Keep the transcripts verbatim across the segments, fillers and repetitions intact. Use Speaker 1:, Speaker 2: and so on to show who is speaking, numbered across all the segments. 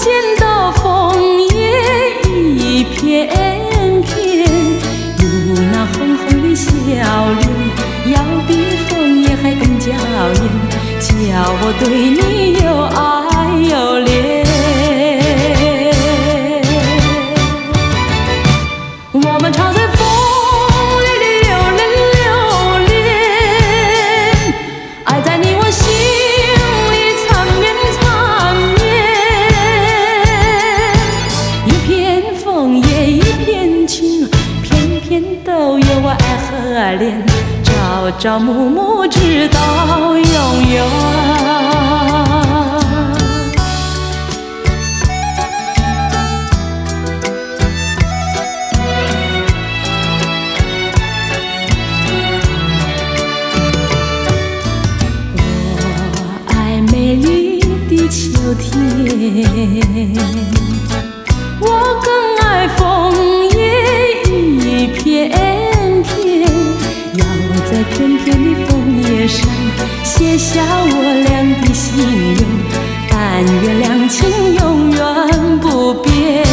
Speaker 1: 见到枫叶一片片，有那红红的笑脸，要比枫叶还更娇艳，叫我对你又爱又恋。我们常在风里里流连流连，爱在你我心里缠绵缠绵。一片枫叶一片情，片片都有我爱和恋，朝朝暮暮直到永远。秋天，我更爱枫叶一片片，要在片片的枫叶上写下我俩的心愿，但愿两情永远不变。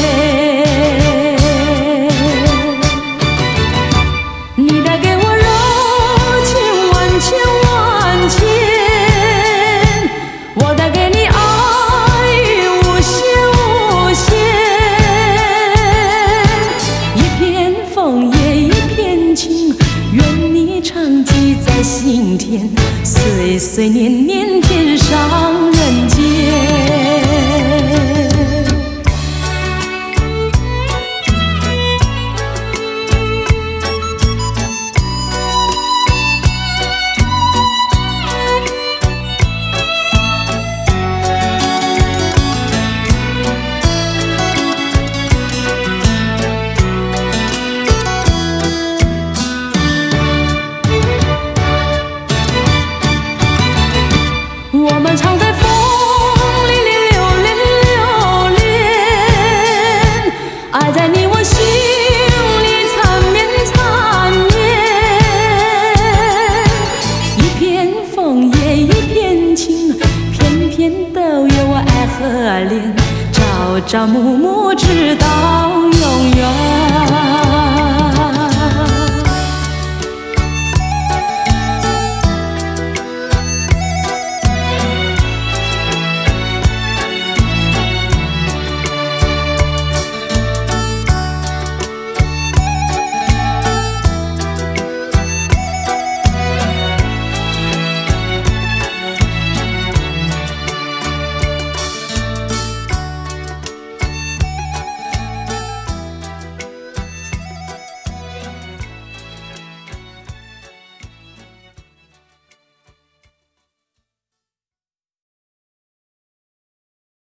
Speaker 1: 你带给我柔情万千万千，我带给你爱心田，岁岁年年天上人间。我们常在风里里流连流连，爱在你我心里缠绵缠绵。一片枫叶一片情，片片都有我爱和恋，朝朝暮暮直到永远。